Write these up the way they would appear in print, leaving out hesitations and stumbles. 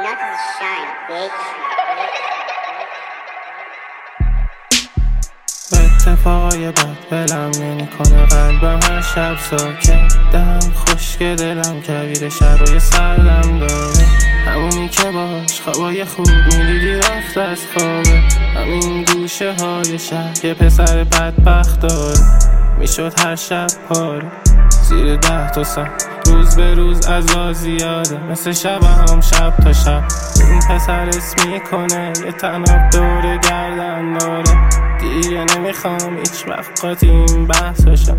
knuckles shine, bitch. اتفاقای بد بلم نمیکنه قلبم هر شب ساکت دم خشک دلم کویر شبای سردم داره همونی که باش خوابای خوب میدیدی رفت از خوابه همین گوشه های شب یه پسر بدبخت داره میشد هر شب پاره زیر 10 تا سن روز به روز عزا زیاده مثل شب تا شب این پسر اسم میکنه یه تناب دور گردن داره دیگه نمیخوام هیچ وقت قاطی این بحثاشم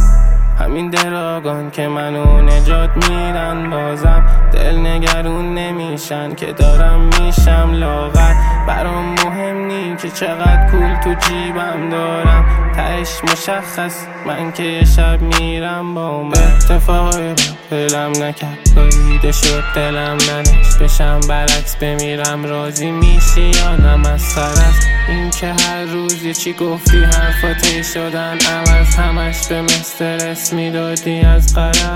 همین دراگان که منو نجات میدن بازم دل نگرون نمیشن که دارم میشم لاغر برام مهم نی که چقدر پول تو جیبم دارم تهش مشخص من که یه شب میرم با من اتفاقی دلم نکرد باریده شد دلم ننش بشم برعکس بمیرم راضی میشی یا نه مسخره است این که هر روز یه چی گفتی حرفاتی شدن عوض همش به استرس میدادی از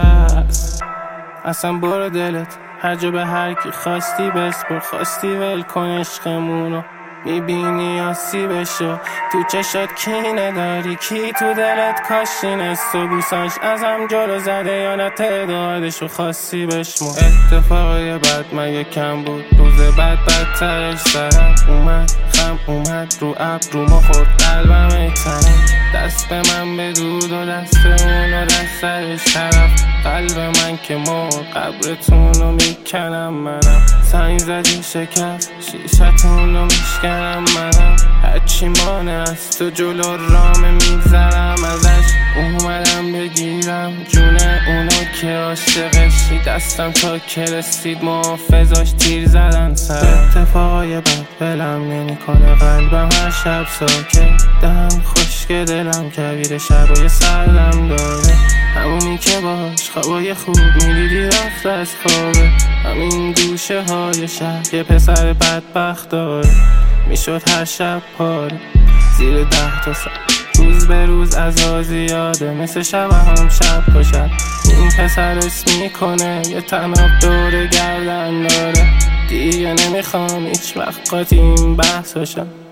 غرض اصلا برو دلت هر جا به هر کی خواستی بسپر خواستی ول کن عشقمونو میبینی آسی بشو تو چشات کینه داری کی تو دلت کاشین است و بوساش ازم جلو زده یا نه تعدادشو خاصی بشمو اتفاقی بد مگه کم بود روز بعد بدترش سرم اومد خم اومد رو ابرومو خورد قلبم ایتنم دست به من بدود و دست اونو دست سرش طرف قلب من که مرد قبرتونو میکنم منم سنگ زدی شکست شیشتونو میشکنم منم هرچی مانه از تو جلو رامه میگذرم ازش اومدم بگیرم جونه اونو که عاشقشی دستم تا که رسید محافظاش تیر زدن سر اتفاقای بد بلم نمیکنه قلبم هر شب ساکت دم خشک دلم کویر شبای سردم داره همونی که باش خوابای خوب میدیدی رفت از خوابه همین گوشه های شب یه پسر بدبخت داره میشد هر شب پاره زیر 10 تا سن روز به روز عزا زیاده مثل شب تا شب این پسر اسم میکنه یه تناب دور گردن داره دیگه نمیخوام هیچ وقت قاطی این بحثاشم